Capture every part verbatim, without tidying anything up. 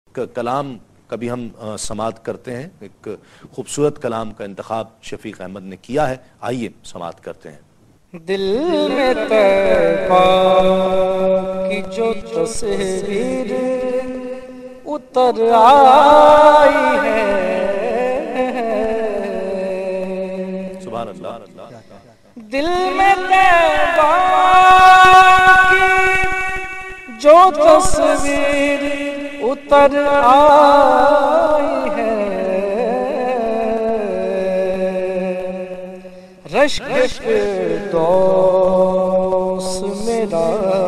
کلام کبھی ہم سماعت کرتے ہیں، ایک خوبصورت کلام کا انتخاب شفیق احمد نے کیا ہے، آئیے سماعت کرتے ہیں۔ دل میں طیبہ کی جو تصویر اتر آئی ہے، سبحان اللہ۔ دل میں طیبہ کی جو تصویر اتر آئی ہے، رشک دوست میرا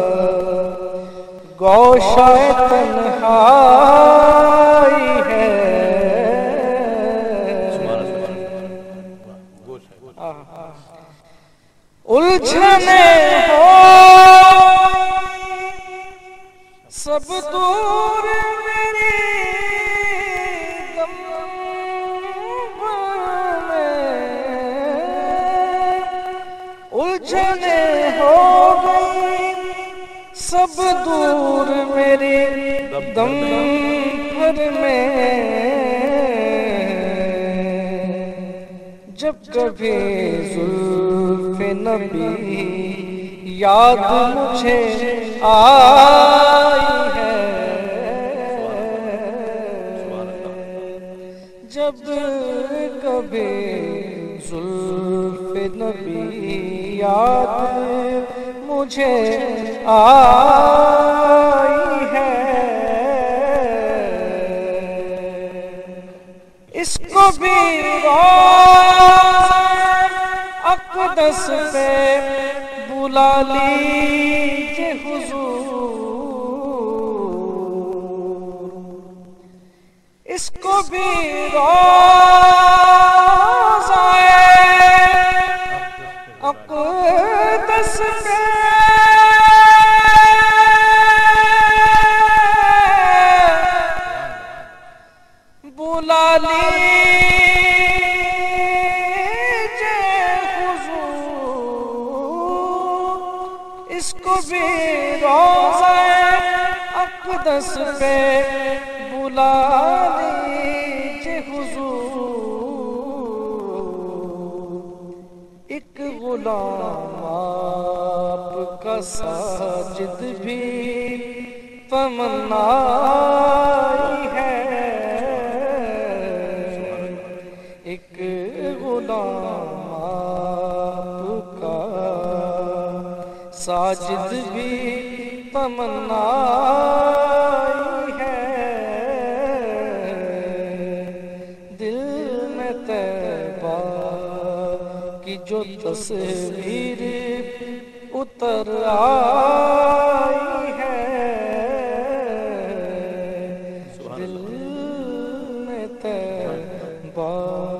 گوشہ تنہائی ہے، الجھنے ہو سب دور میری دم میں، الجھنے ہو گئی سب دور میری دم بھر میں، جب کبھی زلف نبی یاد مجھے آئی ہے، جب کبھی زلف نبی یاد مجھے آئی ہے، اس کو بھی اقدس پہ بلا لیجئے حضور، اس کو بھی روضہ اقدس پہ بلا لیجئے حضور، اس کو بھی روضہ اقدس پہ بلا لیجئے حضور، ایک غلام آپ کا ساجد بھی تمنائی ہے، ایک غلام آپ کا ساجد بھی تمنائی ہے، دل میں طیبہ کی جو تصویر اتر آئی ہے، دل میں طیبہ